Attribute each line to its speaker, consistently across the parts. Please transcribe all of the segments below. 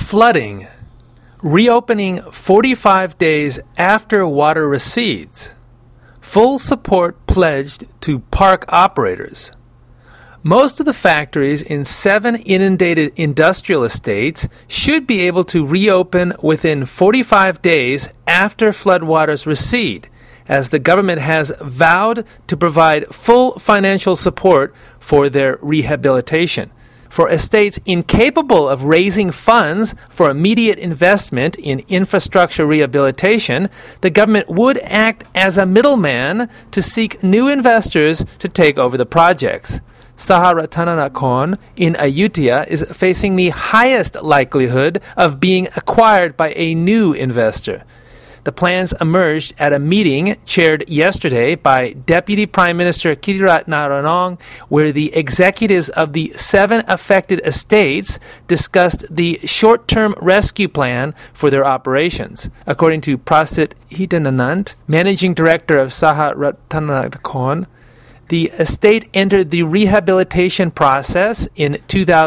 Speaker 1: Flooding. Reopening 45 days after water recedes. Full support pledged to park operators. Most of the factories in 7 inundated industrial estates should be able to reopen within 45 days after floodwaters recede, as the government has vowed to provide full financial support for their rehabilitation. For estates incapable of raising funds for immediate investment in infrastructure rehabilitation, the government would act as a middleman to seek new investors to take over the projects. Saha Ratananakorn in Ayutthaya is facing the highest likelihood of being acquired by a new investor. The plans emerged at a meeting chaired yesterday by Deputy Prime Minister Kirirat Naranong, where the executives of the 7 affected estates discussed the short-term rescue plan for their operations. According to Prasit Hitananant, Managing Director of Saha Ratananakorn, the estate entered the rehabilitation process in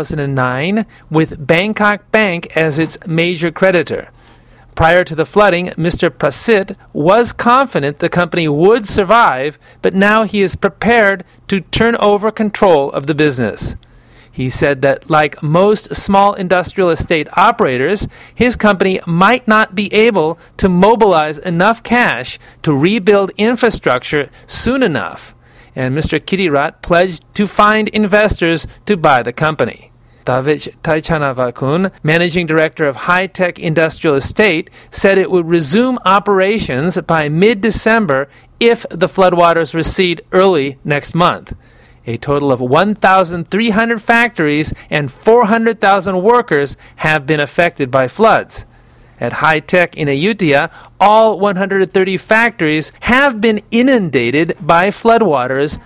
Speaker 1: 2009 with Bangkok Bank as its major creditor. Prior to the flooding, Mr. Prasit was confident the company would survive, but now he is prepared to turn over control of the business. He said that, like most small industrial estate operators, his company might not be able to mobilize enough cash to rebuild infrastructure soon enough, and Mr. Kirirat pledged to find investors to buy the company. Davich Taichanavakun, Managing Director of High Tech Industrial Estate, said it would resume operations by mid-December if the floodwaters recede early next month. A total of 1,300 factories and 400,000 workers have been affected by floods. At High Tech in Ayutthaya, all 130 factories have been inundated by floodwaters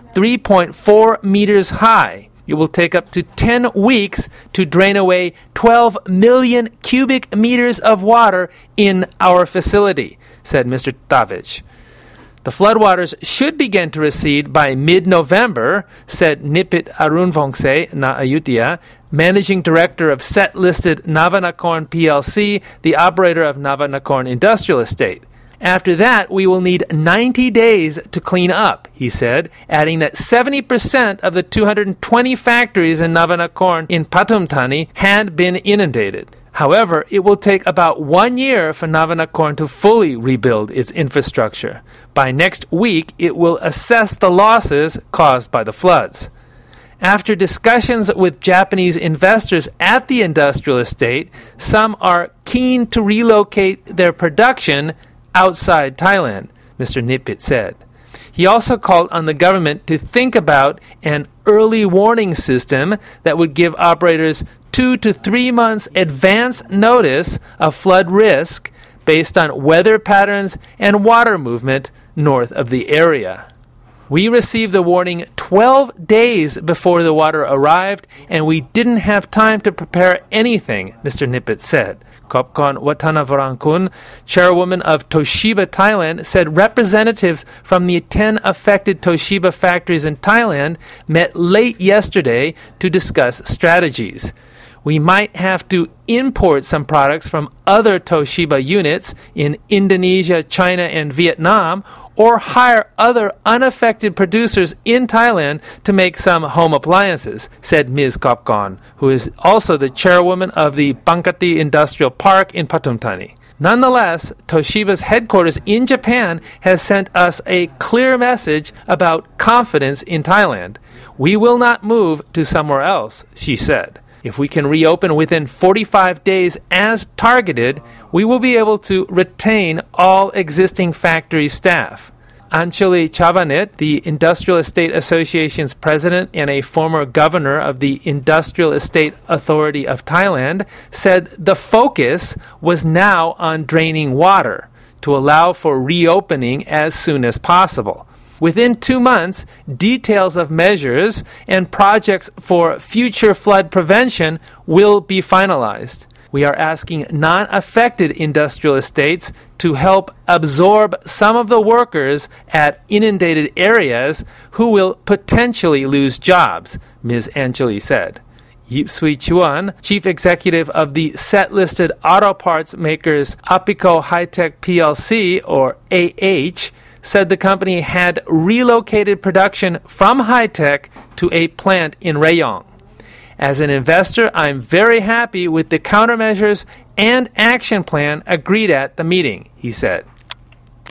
Speaker 1: 3.4 meters high. It will take up to 10 weeks to drain away 12 million cubic meters of water in our facility, said Mr. Davich. The floodwaters should begin to recede by mid-November, said Nipit Arunvongse na Ayutthaya, Managing Director of set-listed Navanakorn PLC, the operator of Navanakorn Industrial Estate. After that, we will need 90 days to clean up, he said, adding that 70% of the 220 factories in Navanakorn in Pathum Thani had been inundated. However, it will take about 1 year for Navanakorn to fully rebuild its infrastructure. By next week, it will assess the losses caused by the floods. After discussions with Japanese investors at the industrial estate, some are keen to relocate their production outside Thailand, Mr. Nipit said. He also called on the government to think about an early warning system that would give operators 2 to 3 months advance notice of flood risk based on weather patterns and water movement north of the area. We received the warning 12 days before the water arrived, and we didn't have time to prepare anything, Mr. Nipit said. Kopkon Watanavarankun, chairwoman of Toshiba Thailand, said representatives from the 10 affected Toshiba factories in Thailand met late yesterday to discuss strategies. We might have to import some products from other Toshiba units in Indonesia, China, and Vietnam, or hire other unaffected producers in Thailand to make some home appliances, said Ms. Kopkon, who is also the chairwoman of the Bangkati Industrial Park in Pathum Thani. Nonetheless, Toshiba's headquarters in Japan has sent us a clear message about confidence in Thailand. We will not move to somewhere else, she said. If we can reopen within 45 days as targeted, we will be able to retain all existing factory staff. Anchali Chavanet, the Industrial Estate Association's president and a former governor of the Industrial Estate Authority of Thailand, said the focus was now on draining water to allow for reopening as soon as possible. Within 2 months, details of measures and projects for future flood prevention will be finalized. We are asking non-affected industrial estates to help absorb some of the workers at inundated areas who will potentially lose jobs, Ms. Anjali said. Yip-Sui Chuan, chief executive of the set-listed auto parts makers Apico High-Tech PLC, or AH, said the company had relocated production from High-Tech to a plant in Rayong. As an investor, I'm very happy with the countermeasures and action plan agreed at the meeting, he said.